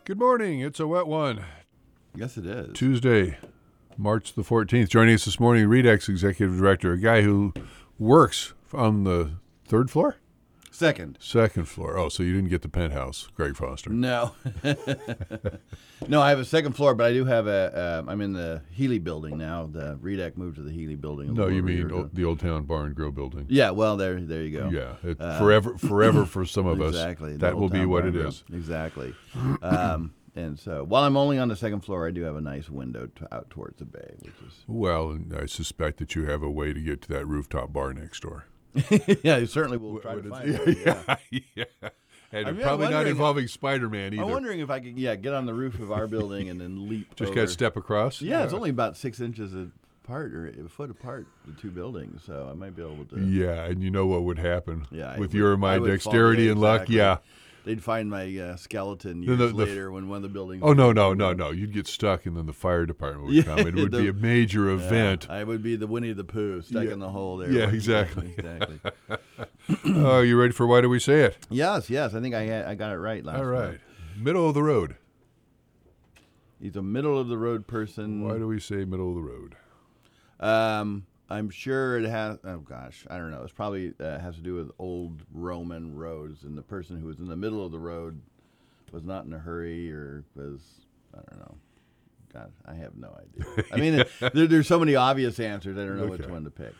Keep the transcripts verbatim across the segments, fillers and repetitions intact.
Good morning. It's a wet one. Yes, it is. Tuesday, March the fourteenth. Joining us this morning, Redex Executive Director, a guy who works on the third floor? Second. Second floor. Oh, so you didn't get the penthouse, Greg Foster. No. No, I have a second floor, but I do have a, uh, I'm in the Healy building now. The Redex moved to the Healy building. a No, little you over a year mean ago. o- the Old Town Bar and Grill building. Yeah, well, there there you go. Yeah, it, Uh, forever forever for some of us. Exactly. The That Old will be Town what Bar it and Grill. is. Exactly. um, and so while I'm only on the second floor, I do have a nice window to, out towards the bay, which is... Well, and I suspect that you have a way to get to that rooftop bar next door. Yeah, you certainly will try What to is- find one. Yeah. yeah, yeah. And I mean, I'm probably not wondering- involving Spider-Man either. I'm wondering if I could, yeah, get on the roof of our building and then leap Just over. got to step across? Yeah, it's only about six inches apart or a foot apart, the two buildings, so I might be able to. Yeah, and you know what would happen Yeah, I with would- your and my I would fall- dexterity yeah, and luck. exactly. Yeah. They'd find my uh, skeleton The- years the- the- later when one of the buildings. Oh no no no no! You'd get stuck, and then the fire department would Yeah, come. It would be the- a major Yeah, event. I would be the Winnie the Pooh stuck Yeah. in the hole there. Yeah, Like, exactly. exactly. Oh, you ready for why do we say it? Yes, yes. I think I had, I got it right last All right, time. middle of the road. He's a middle of the road person. Why do we say middle of the road? Um, I'm sure it has. Oh gosh, I don't know. It's probably uh, has to do with old Roman roads, and the person who was in the middle of the road was not in a hurry, or was I don't know. God, I have no idea. I mean, there, there's so many obvious answers. I don't know which Okay. one to pick.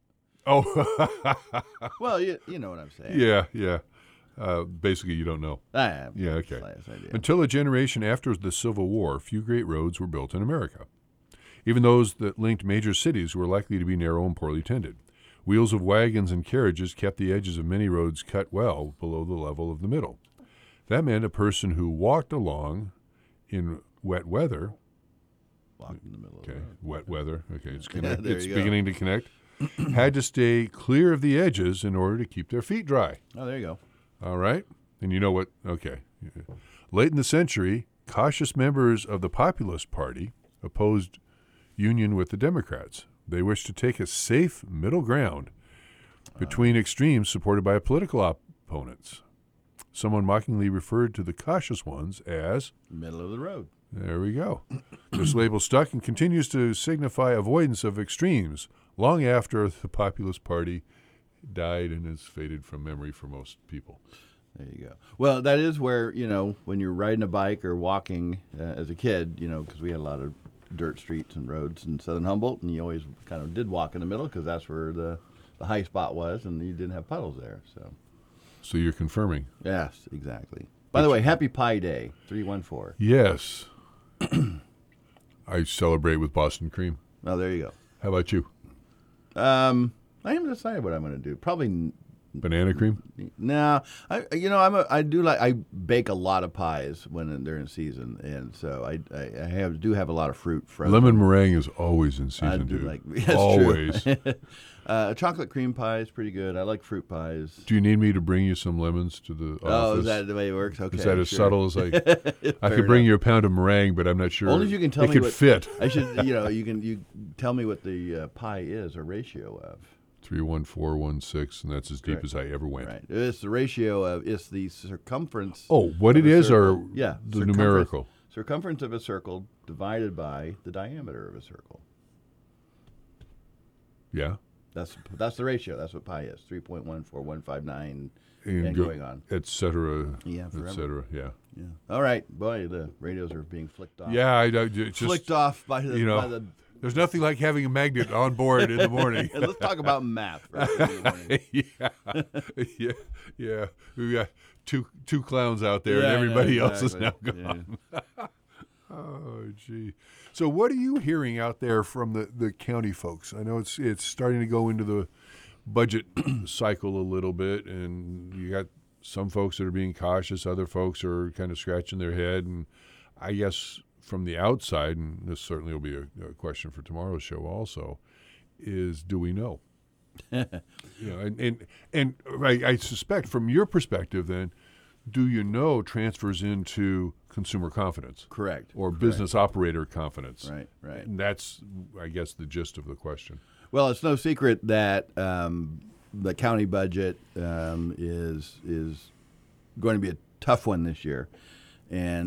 Oh, Well, you you know what I'm saying. yeah, yeah. Uh, basically, you don't know. I have Yeah, the okay. slightest idea. Until a generation after the Civil War, few great roads were built in America. Even those that linked major cities were likely to be narrow and poorly tended. Wheels of wagons and carriages kept the edges of many roads cut well below the level of the middle. That meant a person who walked along in wet weather, Walked in the middle okay, of the road. wet weather, okay, it's, Yeah, connect, there it's you go. beginning to connect, had to stay clear of the edges in order to keep their feet dry. Oh, there you go. All right? And you know what? Okay. Late in the century, cautious members of the Populist Party opposed union with the Democrats. They wished to take a safe middle ground between extremes supported by political opponents. Someone mockingly referred to the cautious ones as, Middle of the road. there we go. This label stuck and continues to signify avoidance of extremes long after the Populist Party died and has faded from memory for most people. There you go. Well, that is where, you know, when you're riding a bike or walking uh, as a kid, you know, because we had a lot of dirt streets and roads in Southern Humboldt, and you always kind of did walk in the middle because that's where the, the high spot was, and you didn't have puddles there. So, So you're confirming. yes, exactly. By the way, Happy Pie Day, three one four. Yes. I celebrate with Boston cream. Oh, there you How about you? go. Um, I haven't decided what I'm going to do. Probably n- Banana cream? No, I you know I'm a, I do like I bake a lot of pies when they're in season, and so I I, I have do have a lot of fruit frozen. Lemon meringue is always in I season, do dude. like that's always. True. uh, chocolate cream pie is pretty good. I like fruit pies. Do you need me to bring you some lemons to the Oh, office? is that the way it works? Okay, Is that as sure. subtle as I? I Fair could bring enough. you a pound of meringue, but I'm not sure. Only if you can tell it me could what- fit. I should you know you can you tell me what the uh, pie is or ratio of. Three one four one six, and that's as deep Correct. as I ever went. Right, it's the ratio of it's the circumference. Oh, what of it a is, circle. or yeah, the circumference- numerical? Circumference of a circle divided by the diameter of a circle. Yeah. That's that's the ratio. That's what pi is. three point one four one five nine And, and go- going on. Et cetera. Yeah, Et forever. cetera. Yeah. Yeah. All right. Boy, the radios are being flicked off. Yeah. I, I just Flicked off by the, you know, by the there's nothing like having a magnet on board in the morning. Let's talk about math first thing in the morning. yeah, yeah, yeah. We got two two clowns out there, Yeah, and everybody yeah, else is now exactly. gone. Oh, gee. So, what are you hearing out there from the, the county folks? I know it's it's starting to go into the budget cycle a little bit, and you got some folks that are being cautious, other folks are kind of scratching their head, and I guess from the outside, and this certainly will be a, a question for tomorrow's show also, is do we know? you know, and and, and I, I suspect from your perspective, then, do you know transfers into consumer confidence Correct. or Correct. business operator confidence? Right, right. And that's, I guess, the gist of the question. Well, it's no secret that um, the county budget um, is is going to be a tough one this year, and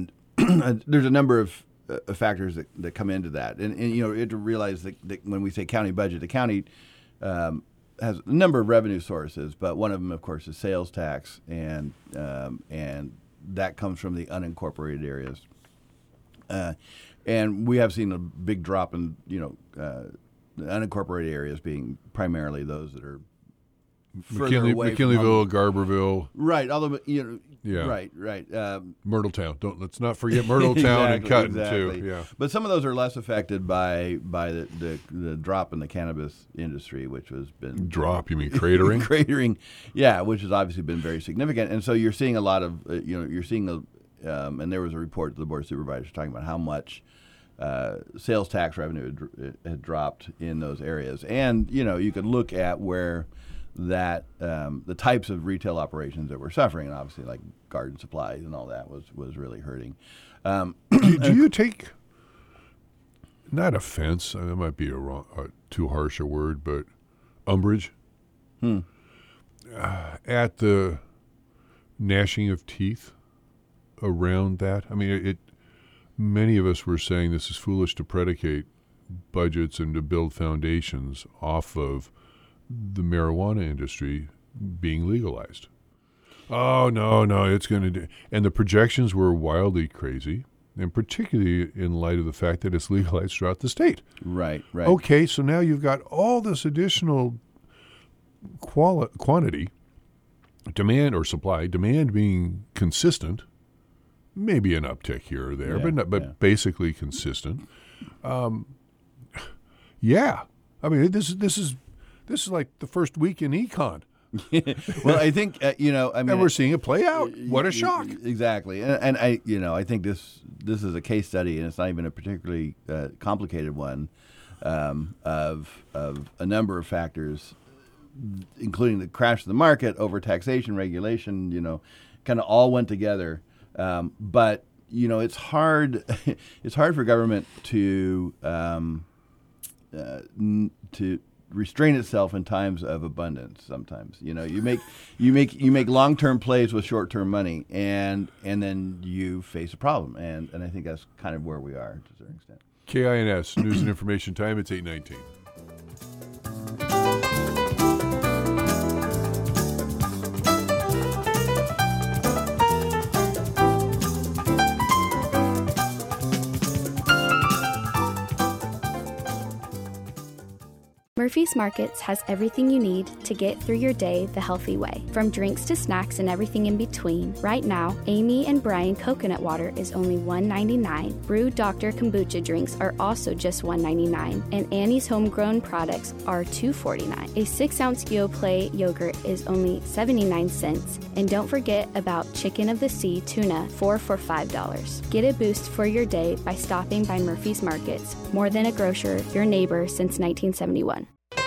there's a number of uh, factors that, that come into that, and, and you know, you have to realize that, that when we say county budget, the county um, has a number of revenue sources, but one of them, of course, is sales tax, and um, and that comes from the unincorporated areas. Uh, and we have seen a big drop in, you know, uh, the unincorporated areas being primarily those that are further McKinley, away McKinleyville, from Garberville. Right. Although, you know, Yeah. right, right. Um, Myrtletown. Don't let's not forget Myrtletown and exactly, Cutton exactly. too. Yeah. But some of those are less affected by by the, the, the drop in the cannabis industry, which has been Drop, you mean cratering? cratering, yeah, which has obviously been very significant. And so you're seeing a lot of, uh, you know, you're seeing a, um, and there was a report to the Board of Supervisors talking about how much uh, sales tax revenue had, dr- had dropped in those areas. And, you know, you could look at where that um, the types of retail operations that were suffering, and obviously like garden supplies and all that was, was really hurting. Um, do, do you take, not offense, uh, that might be a wrong, uh, too harsh a word, but umbrage hmm. uh, at the gnashing of teeth around that? I mean, it, it. Many of us were saying this is foolish to predicate budgets and to build foundations off of the marijuana industry being legalized. Oh, no, no, it's going to do. And the projections were wildly crazy, and particularly in light of the fact that it's legalized throughout the state. Right, right. Okay, so now you've got all this additional quali- quantity, demand or supply, demand being consistent, maybe an uptick here or there, Yeah, but not, but yeah. basically consistent. Um, yeah, I mean this is this is this is like the first week in econ, Well, I think uh, you know. I mean, and we're seeing it play out. What a shock! Exactly, and, and I, you know, I think this this is a case study, and it's not even a particularly uh, complicated one, um, of of a number of factors, including the crash of the market, overtaxation, regulation. You know, kind of all went together. Um, but you know, it's hard. It's hard for government to um, uh, n- to restrain itself in times of abundance. Sometimes, you know, you make you make you make long term plays with short term money, and and then you face a problem. And and I think that's kind of where we are to a certain extent. K I N S News and Information Time. It's eight nineteen. Murphy's Markets has everything you need to get through your day the healthy way. From drinks to snacks and everything in between, right now, Amy and Brian coconut water is only one ninety-nine. Brew Doctor kombucha drinks are also just one ninety-nine, and Annie's homegrown products are two forty-nine. A six-ounce Yoplait yogurt is only seventy-nine cents. And don't forget about Chicken of the Sea tuna, four for five dollars. Get a boost for your day by stopping by Murphy's Markets. More than a grocer, your neighbor since nineteen seventy-one.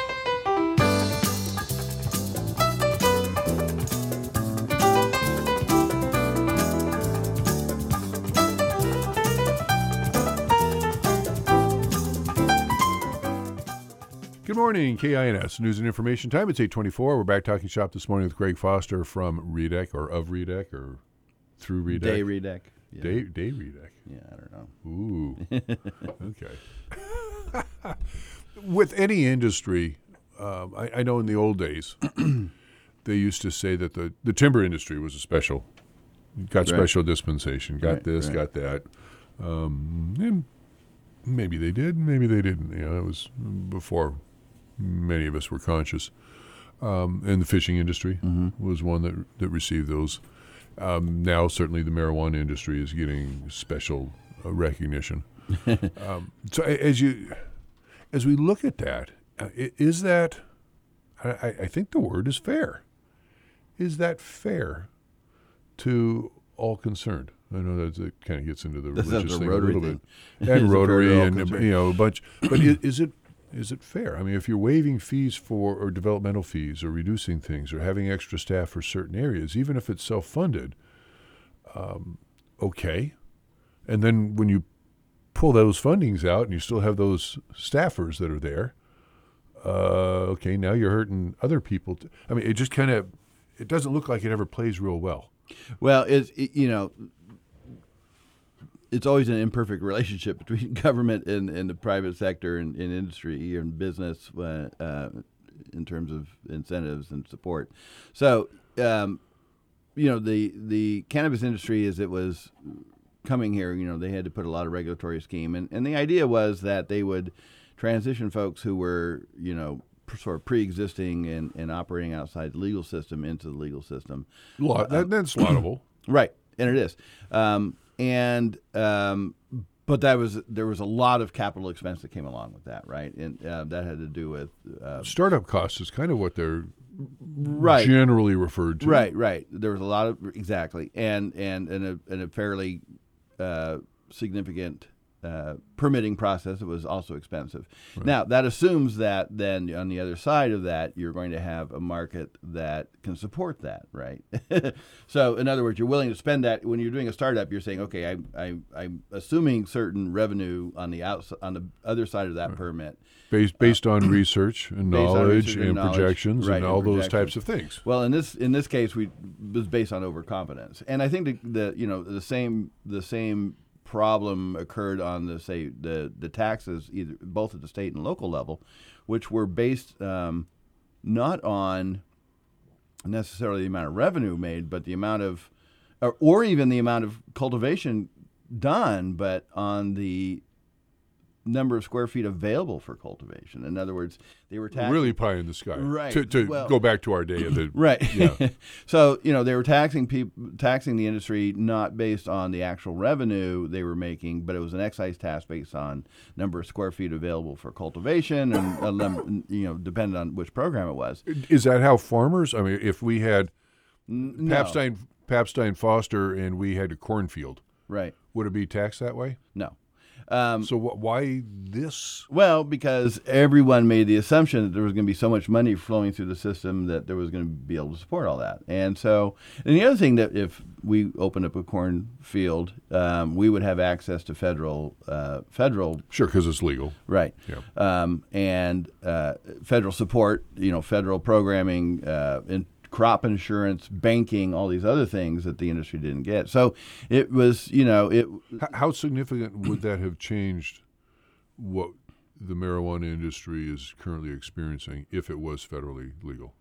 Good morning, K I N S News and Information Time. It's eight twenty-four. We're back talking shop this morning with Greg Foster from Redec, or of Redec, or through Redec. Day Redec. Yeah. Day, Day Redec. Yeah, I don't know. Ooh. Okay. With any industry, um, I, I know in the old days, they used to say that the, the timber industry was a special, got Right. special dispensation, got Right, this, right. got that. Um, and maybe they did, maybe they didn't. You know, it was before many of us were conscious. Um, and the fishing industry Mm-hmm. was one that that received those. Um, now, certainly, the marijuana industry is getting special uh, recognition. um, so, a- as you, as we look at that, uh, i- is that? I, I- I think the word is fair. Is that fair to all concerned? I know that it kind of gets into the That's- religious that's a thing Rotary a little thing. bit, Is and it fair to Rotary, all and concerned? you know a bunch. But is, is it? Is it fair? I mean, if you're waiving fees for, or developmental fees, or reducing things, or having extra staff for certain areas, even if it's self-funded, um, okay. And then when you pull those fundings out and you still have those staffers that are there, uh, okay, now you're hurting other people. T- I mean, it just kind of, it doesn't look like it ever plays real well. Well, it's it, you know, it's always an imperfect relationship between government and, and the private sector and, and industry and business uh, uh, in terms of incentives and support. So, um, you know, the the cannabis industry, as it was coming here, you know, they had to put a lot of regulatory scheme. And, and the idea was that they would transition folks who were, you know, sort of pre-existing and, and operating outside the legal system into the legal system. Lot, that, that's laudable. Right, and it is. Um, and um, but that was there was a lot of capital expense that came along with that, right? And uh, that had to do with uh, Startup costs is kind of what they're right. generally referred to. Right, right. There was a lot of exactly, and and and a, and a fairly uh, significant uh, permitting process. It was also expensive. Right. Now that assumes that then on the other side of that, you're going to have a market that can support that, right? So in other words, you're willing to spend that when you're doing a startup. You're saying, okay, I, I, I'm assuming certain revenue on the outs on the other side of that right. permit. Based, based on research and knowledge research and, and knowledge. projections Right, and and all those projections. types of things. Well, in this in this case, we was based on overconfidence, and I think the, the you know the same the same problem occurred on the say the the taxes either both at the state and local level, which were based um, not on necessarily the amount of revenue made, but the amount of or, or even the amount of cultivation done, but on the number of square feet available for cultivation. In other words, they were taxing really pie in the sky. Right. To, to Well, go back to our day of the right. Yeah. So you know they were taxing people, taxing the industry not based on the actual revenue they were making, but it was an excise tax based on number of square feet available for cultivation, and uh, num- you know depending on which program it was. Is that how farmers? I mean, if we had N- no. Papstein, Papstein Foster and we had a cornfield, Right. would it be taxed that way? No. Um, So wh- why this? Well, because everyone made the assumption that there was going to be so much money flowing through the system that there was going to be able to support all that. And so, and the other thing that if we opened up a cornfield, um, we would have access to federal, uh, federal, Sure, because it's legal. right, Yeah. um, and uh, federal support, you know, federal programming, uh, and crop insurance, banking, all these other things that the industry didn't get. So it was, you know, it. H- How significant would that have changed what the marijuana industry is currently experiencing if it was federally legal?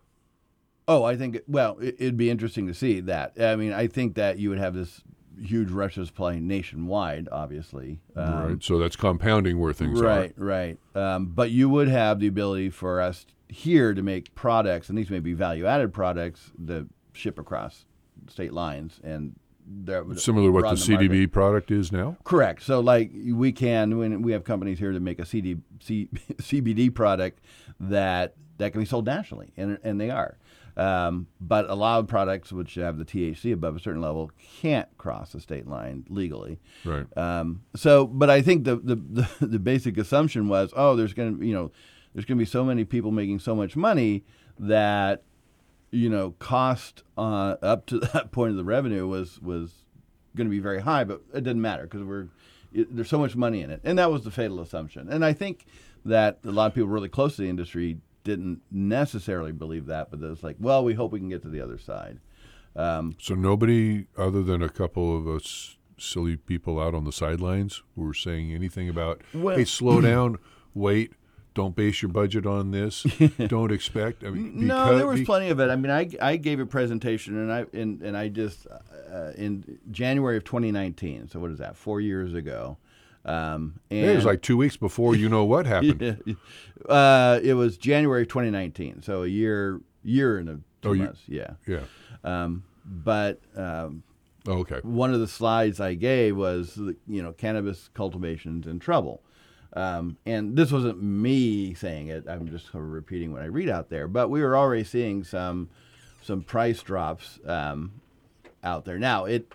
Oh, I think, well, it, it'd be interesting to see that. I mean, I think that you would have this huge rush of supply nationwide, obviously. Um, right. So that's compounding where things right, right. Um, but you would have the ability for us here to make products, and these may be value-added products that ship across state lines, and that are. would Similar to what the broaden C D B market. product is now? Correct. So, like, we can, when we have companies here to make a C D, C, C B D product that that can be sold nationally, and and they are. Um, but a lot of products which have the T H C above a certain level can't cross the state line legally. Right. Um, so, but I think the, the, the, the basic assumption was, oh, there's going to, you know, there's going to be so many people making so much money that, you know, cost uh, up to that point of the revenue was was going to be very high, but it didn't matter because we're it, there's so much money in it, and that was the fatal assumption. And I think that a lot of people really close to the industry didn't necessarily believe that, but it's like, well, we hope we can get to the other side. Um, So nobody other than a couple of us silly people out on the sidelines were saying anything about, Well- hey, slow down, wait, don't base your budget on this, don't expect. I mean, no, because- there was be- plenty of it. I mean, I, I gave a presentation, and I and, and I just uh, in January of twenty nineteen. So what is that? Four years ago. Um, and It was like two weeks before you know what happened. Yeah. Uh, it was January of twenty nineteen, so a year, year and a two Oh, you- months. Yeah. Yeah. Um, but um, Oh, okay. one of the slides I gave was, you know, cannabis cultivation's in trouble. Um, and this wasn't me saying it. I'm just sort of repeating what I read out there. But we were already seeing some some price drops um, out there. Now, it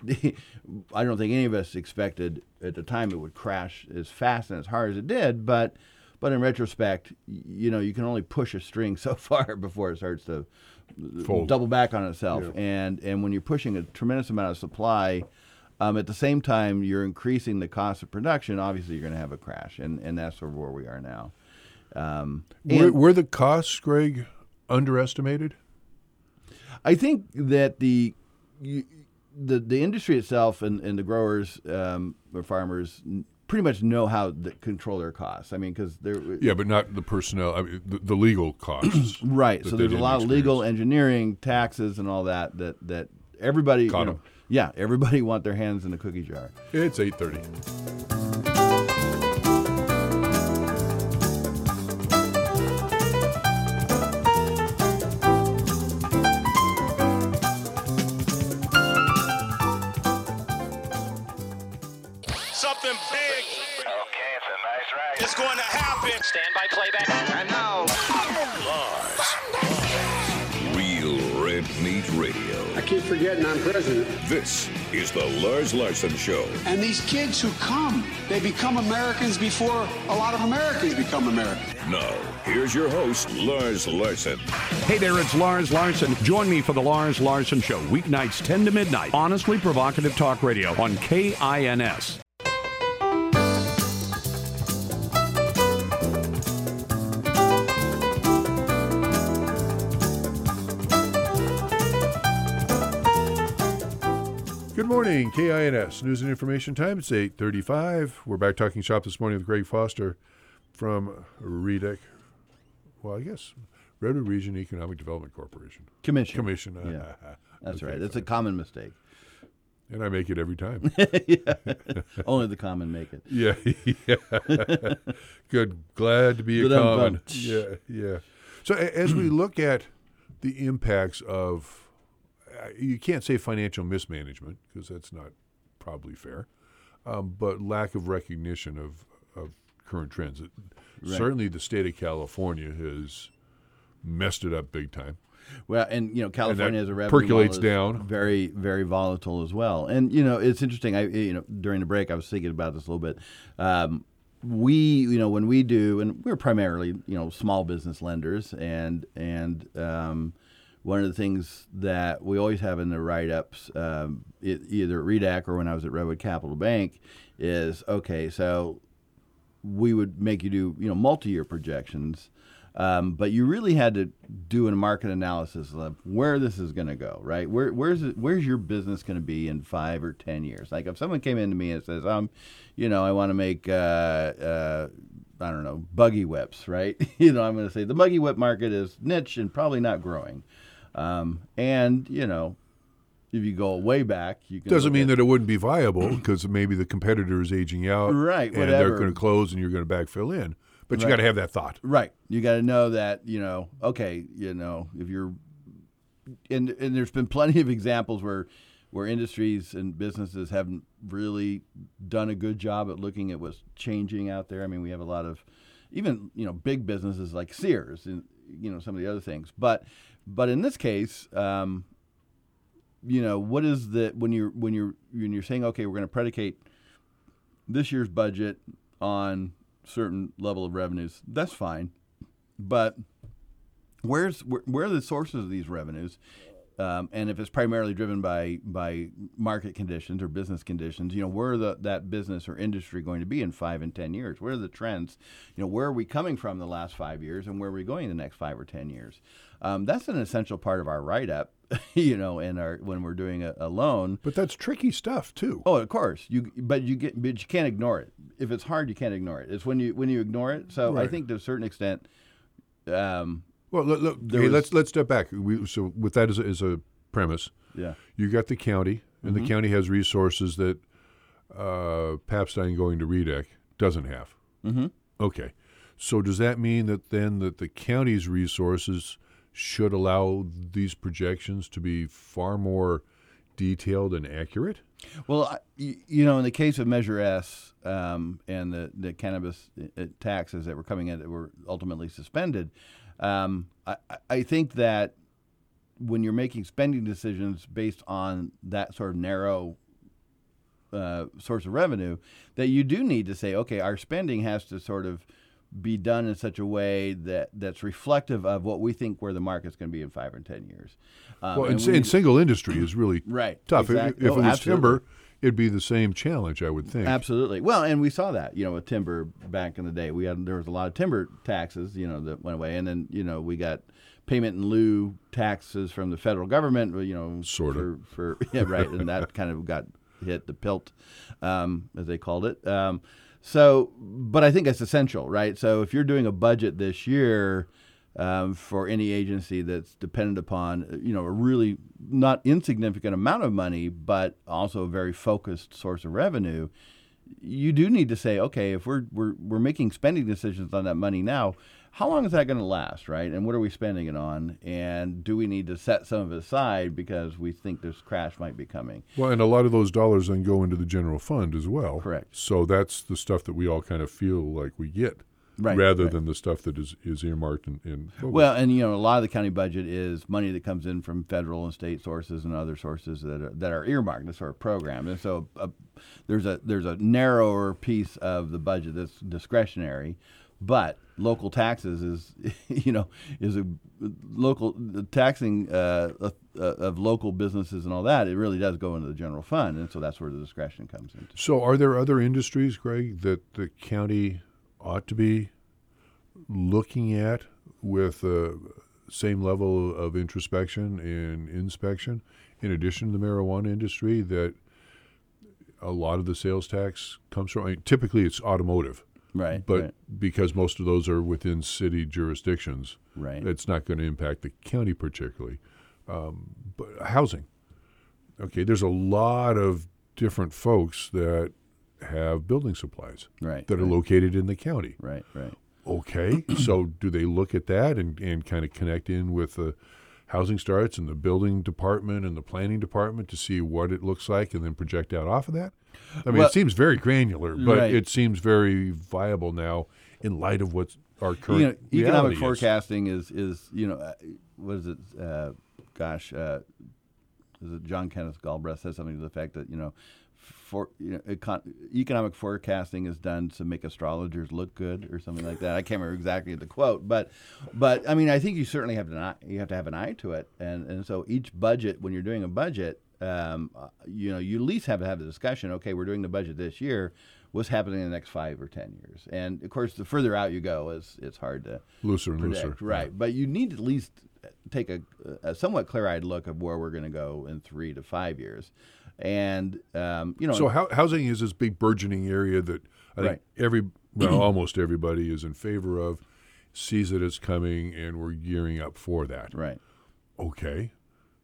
I don't think any of us expected at the time it would crash as fast and as hard as it did. But but in retrospect, you know, you can only push a string so far before it starts to Fold. double back on itself. Yeah. And and when you're pushing a tremendous amount of supply, um, at the same time you're increasing the cost of production, obviously you're going to have a crash, and, and that's sort of where we are now. Um, Were, and were the costs, Greg, underestimated? I think that the you, the the industry itself and, and the growers um, or farmers pretty much know how to control their costs. I mean, because they're yeah, but not the personnel. I mean, the, the legal costs. Right. So there's a lot of legal engineering, taxes, and all that that that everybody. Caught you know, 'em. Yeah, everybody want their hands in the cookie jar. It's eight thirty. Something big. Okay, it's a nice ride. It's going to happen. Stand by playback. And now, Real Red Meat Radio. I keep forgetting I'm president. This is the Lars Larson Show. And these kids who come, they become Americans before a lot of Americans become Americans. Now, here's your host, Lars Larson. Hey there, it's Lars Larson. Join me for the Lars Larson Show, weeknights ten to midnight. Honestly provocative talk radio on K I N S. Good morning, K I N S News and Information Time. It's eight thirty-five. We're back talking shop this morning with Greg Foster from R E D E C. Well, I guess Redwood Region Economic Development Corporation. Commission. Commission. Yeah, that's Okay, right. That's a fine. common mistake. And I make it every time. Yeah. Only the common make it. Yeah, yeah. Good. Glad to be a Ba-dum-bum. common. Yeah, yeah. So a- as we look at the impacts of, uh, you can't say financial mismanagement because that's not probably fair, um, but lack of recognition of, of current trends. It, Right. Certainly the state of California has messed it up big time. Well, and you know, California that as a revenue percolates model is down. very, very volatile as well. And you know, it's interesting. I, you know, during the break, I was thinking about this a little bit. Um, we, you know, when we do, and we're primarily, you know, small business lenders, and and um, one of the things that we always have in the write-ups, um, it, either at R E D A C or when I was at Redwood Capital Bank, is okay. So we would make you do, you know, multi-year projections. Um, but you really had to do a market analysis of where this is going to go, right? Where, where's it, where's your business going to be in five or ten years? Like if someone came into me and says, um, you know, I want to make, uh, uh, I don't know, buggy whips, right? you know, I'm going to say the buggy whip market is niche and probably not growing. Um, and you know, if you go way back, you can Doesn't look mean at- that it wouldn't be viable because maybe the competitor is aging out, Right, And they're whatever. going to close, and you're going to backfill in. But you Right. got to have that thought. Right. You got to know that, you know, okay, you know, if you're, and and there's been plenty of examples where where industries and businesses haven't really done a good job at looking at what's changing out there. I mean, we have a lot of, even, you know, big businesses like Sears and, you know, some of the other things. But, but in this case, um, you know, what is the, when you're, when you're, when you're saying, okay, we're going to predicate this year's budget on certain level of revenues, that's fine. But where's where, where are the sources of these revenues? Um, and if it's primarily driven by by market conditions or business conditions, you know, where are the, that business or industry going to be in five and ten years? Where are the trends? You know, where are we coming from the last five years, and where are we going the next five or ten years? Um, that's an essential part of our write-up, you know, in our when we're doing a, a loan. But that's tricky stuff, too. Oh, of course. You but you get but you can't ignore it. If it's hard, you can't ignore it. It's when you when you ignore it. So I Right. think to a certain extent, um, Well, look, look There hey, was- let's let's step back. We, so with that as a, as a premise, yeah, you got the county, and Mm-hmm. the county has resources that uh, Papstein going to R E D E C doesn't have. Mm-hmm. Okay. So does that mean that then that the county's resources should allow these projections to be far more detailed and accurate? Well, I- y- you know, in the case of Measure S um, and the, the cannabis uh, taxes that were coming in that were ultimately suspended, um, I, I- I think that when you're making spending decisions based on that sort of narrow uh, source of revenue, that you do need to say, okay, our spending has to sort of be done in such a way that, that's reflective of what we think where the market's going to be in five or ten years. Um, Well, and in, we in need- single industry is really Right, tough. If- exactly. If, Oh, it was absolutely. timber, it'd be the same challenge, I would think. Absolutely. Well, and we saw that, you know, with timber back in the day. We had there was a lot of timber taxes, you know, that went away, and then you know we got payment in lieu taxes from the federal government, you know, Sort of. for, for yeah, right, and that kind of got hit the pilt, um, as they called it. Um, so, but I think it's essential, right? So if you're doing a budget this year um, for any agency that's dependent upon, you know, a really not insignificant amount of money, but also a very focused source of revenue, you do need to say, okay, if we're we're we're making spending decisions on that money now, how long is that going to last, right? And what are we spending it on? And do we need to set some of it aside because we think this crash might be coming? Well, and a lot of those dollars then go into the general fund as well. Correct. So that's the stuff that we all kind of feel like we get, Right, rather right. than the stuff that is, is earmarked in, in focus. Well, and you know, a lot of the county budget is money that comes in from federal and state sources and other sources that are, that are earmarked, this sort of program. And so, uh, there's a there's a narrower piece of the budget that's discretionary, but local taxes is, you know, is a local the taxing uh, uh, of local businesses and all that. It really does go into the general fund, and so that's where the discretion comes into. So are there other industries, Greg, that the county ought to be looking at with the same level of introspection and inspection, in addition to the marijuana industry, that a lot of the sales tax comes from? I mean, typically it's automotive. Right. But right. because most of those are within city jurisdictions, Right. it's not going to impact the county particularly. Um, but housing. Okay, there's a lot of different folks that have building supplies Right, that are right. located in the county. Right, right. Okay, so do they look at that and, and kind of connect in with the housing starts and the building department and the planning department to see what it looks like and then project out off of that? I mean, Well, it seems very granular, but right. it seems very viable now in light of what our current You know, economic reality is. forecasting is, is you know, uh, what is it? Uh, gosh, uh, is it John Kenneth Galbraith says something to the effect that, you know, for you know, econ- economic forecasting is done to make astrologers look good or something like that. I can't remember exactly the quote, but but I mean, I think you certainly have to you have to have an eye to it, and and so each budget, when you're doing a budget, um, uh, you know, you at least have to have the discussion. Okay, we're doing the budget this year. What's happening in the next five or ten years? And of course, the further out you go, it's it's hard to Looser and predict, looser. right? But you need to at least take a, a somewhat clear-eyed look of where we're going to go in three to five years. And um, you know, So hou- housing is this big burgeoning area that I think Right. every, well, almost everybody is in favor of, sees that it's coming, and we're gearing up for that. right, Okay,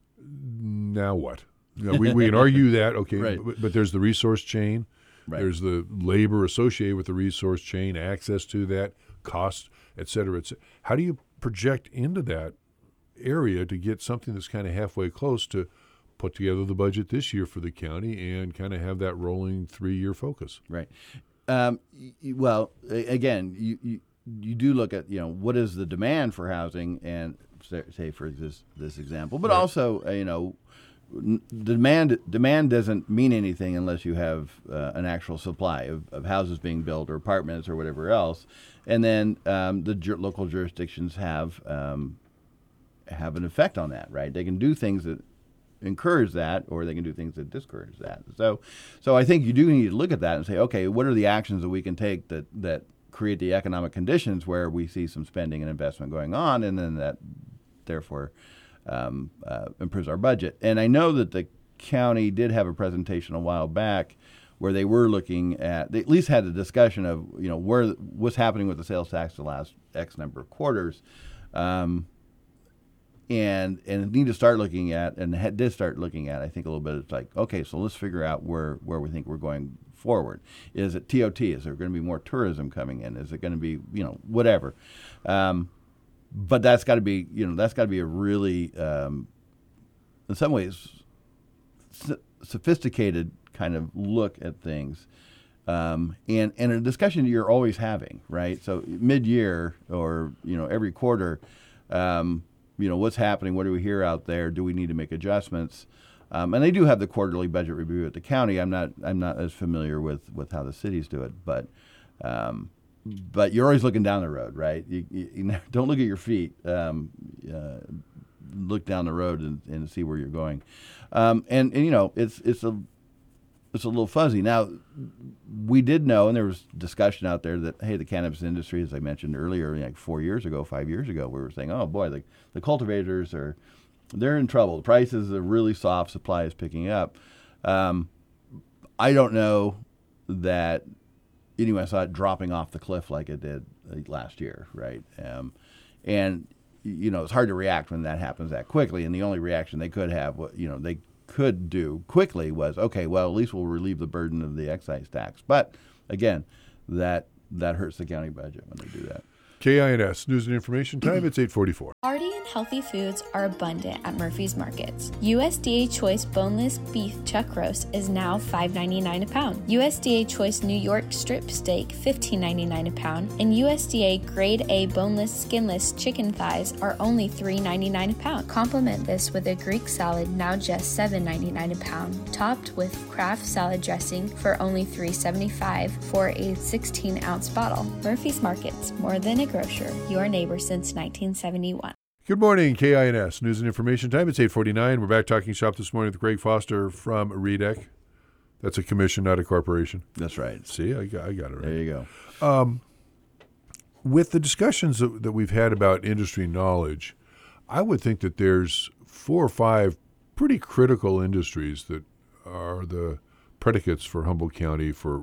now what? You know, we, we can argue that, okay, Right. but, but there's the resource chain. Right. There's the labor associated with the resource chain, access to that, cost, et cetera, et cetera. How do you project into that area to get something that's kind of halfway close to put together the budget this year for the county and kind of have that rolling three-year focus? right. Um, y- y- well, a- again, you, you you do look at, you know, what is the demand for housing, and say, say for this this example, but Right. also uh, you know, n- demand demand doesn't mean anything unless you have uh, an actual supply of, of houses being built or apartments or whatever else, and then um, the ju- local jurisdictions have um, have an effect on that, right? They can do things that encourage that, or they can do things that discourage that. So, so I think you do need to look at that and say, okay, what are the actions that we can take that that create the economic conditions where we see some spending and investment going on, and then that therefore um, uh, improves our budget. And I know that the county did have a presentation a while back where they were looking at, they at least had a discussion of, you know, where what's happening with the sales tax the last X number of quarters. Um, And and need to start looking at, and had, did start looking at, I think a little bit. It's like, okay, so let's figure out where, where we think we're going forward. Is it T O T? Is there going to be more tourism coming in? Is it going to be, you know, whatever? Um, but that's got to be, you know, that's got to be a really, um, in some ways, s- sophisticated kind of look at things. Um, and, and a discussion you're always having, right? So mid-year or, you know, every quarter, um, you know, what's happening? What do we hear out there? Do we need to make adjustments? Um, and they do have the quarterly budget review at the county. I'm not I'm not as familiar with, with how the cities do it, but um, but you're always looking down the road, right? You, you, you don't look at your feet. Um, uh, look down the road and, and see where you're going. Um, and, and you know, it's it's a it's a little fuzzy. Now, we did know, and there was discussion out there that, hey, the cannabis industry, as I mentioned earlier, like four years ago, five years ago, we were saying, oh, boy, the, the cultivators are, they're in trouble. The prices are really soft. Supply is picking up. Um, I don't know that anyone saw it dropping off the cliff like it did like last year, right? Um, and, you know, it's hard to react when that happens that quickly. And the only reaction they could have, you know, they could do quickly was, okay, well, at least we'll relieve the burden of the excise tax. But again, that that hurts the county budget when they do that. K I N S, News and Information Time, it's eight forty-four. Hearty and healthy foods are abundant at Murphy's Markets. U S D A Choice Boneless Beef Chuck Roast is now five ninety-nine a pound. U S D A Choice New York Strip Steak fifteen ninety-nine a pound, and U S D A Grade A Boneless Skinless Chicken Thighs are only three ninety-nine a pound. Complement this with a Greek salad, now just seven ninety-nine a pound, topped with Kraft salad dressing for only three seventy-five for a sixteen ounce bottle. Murphy's Markets, more than a grocer, your neighbor since nineteen seventy-one. Good morning, K I N S, News and Information Time. It's eight forty-nine. We're back talking shop this morning with Greg Foster from R E D E C. That's a commission, not a corporation. That's right. See, I got, I got it right. There you go. Um, with the discussions that, that we've had about industry knowledge, I would think that there's four or five pretty critical industries that are the predicates for Humboldt County for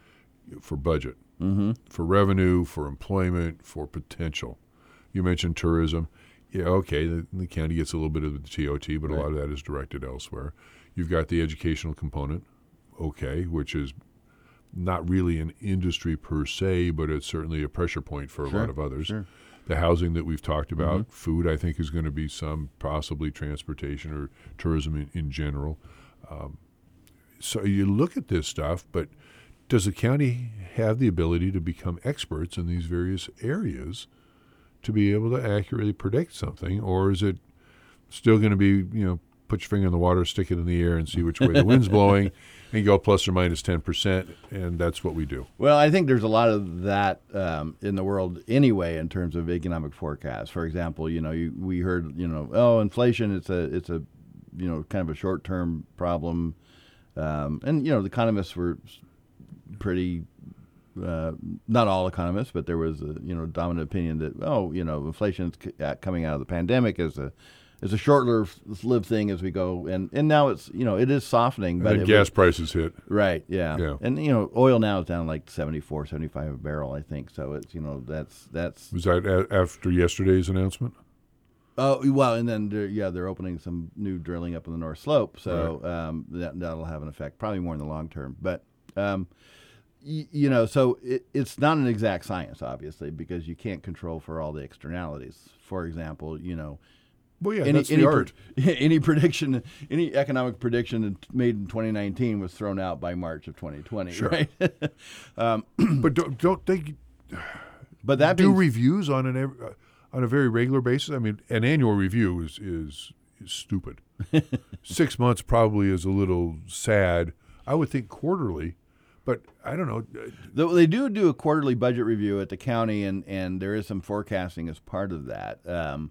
for budget, mm-hmm. for revenue, for employment, for potential. You mentioned tourism. Yeah, okay, the, the county gets a little bit of the T O T, but right. a lot of that is directed elsewhere. You've got the educational component, okay, which is not really an industry per se, but it's certainly a pressure point for a sure. lot of others. Sure. The housing that we've talked about, mm-hmm. food, I think, is going to be some, possibly transportation or tourism in, in general. Um, so you look at this stuff, but does the county have the ability to become experts in these various areas to be able to accurately predict something, or is it still going to be, you know, put your finger in the water, stick it in the air, and see which way the wind's blowing, and go plus or minus ten percent, and that's what we do? Well, I think there's a lot of that um, in the world anyway in terms of economic forecasts. For example, you know, you, we heard, you know, oh, inflation, it's a, it's a, you know, kind of a short-term problem, um, and you know, the economists were pretty. Uh, not all economists, but there was a you know dominant opinion that oh you know inflation is coming out of the pandemic is a is a short-lived thing as we go, and, and now it's you know it is softening. But and then gas was, prices hit. Right, yeah. yeah, and you know oil now is down like seventy-four, seventy-five a barrel, I think. So it's you know that's that's. Was that a- after yesterday's announcement? Oh well, and then they're, yeah, they're opening some new drilling up in the North Slope, so right. um, that that'll have an effect, probably more in the long term, but. Um, You know, so it, it's not an exact science, obviously, because you can't control for all the externalities. For example, you know, well, yeah, any, that's any, the art. any prediction, any economic prediction made in twenty nineteen was thrown out by March of twenty twenty, sure. right? um, but don't, don't they but that do means, reviews on an uh, on a very regular basis? I mean, an annual review is is, is stupid. Six months probably is a little sad. I would think quarterly. But I don't know. They do do a quarterly budget review at the county, and, and there is some forecasting as part of that. Um,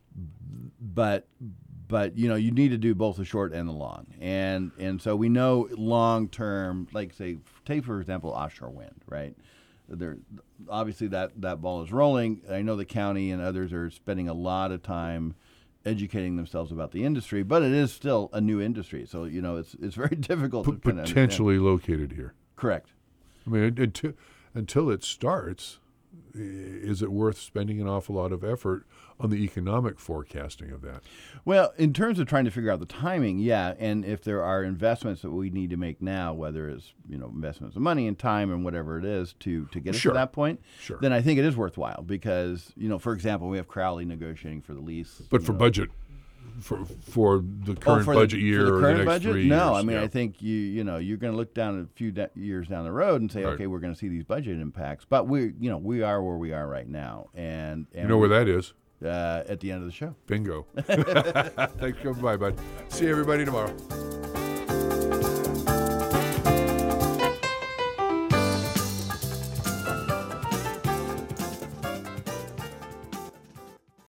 but but you know you need to do both the short and the long, and and so we know long term, like say take for example offshore wind, right? There obviously that, that ball is rolling. I know the county and others are spending a lot of time educating themselves about the industry, but it is still a new industry, so you know it's it's very difficult P- to kind of potentially located here. Correct. I mean, until, until it starts, is it worth spending an awful lot of effort on the economic forecasting of that? Well, in terms of trying to figure out the timing, yeah, and if there are investments that we need to make now, whether it's you know investments of money and time and whatever it is to, to get us sure. to that point, sure. then I think it is worthwhile because, you know, for example, we have Crowley negotiating for the lease. But for know. budget. For for the current oh, for budget the, year for the or current the next budget? three no, years. I mean yeah. I think you you know you're going to look down a few de- years down the road and say right. okay we're going to see these budget impacts, but we you know we are where we are right now, and, and you know where that is? Uh, at the end of the show. Bingo. Thanks for coming by, bud. See everybody tomorrow.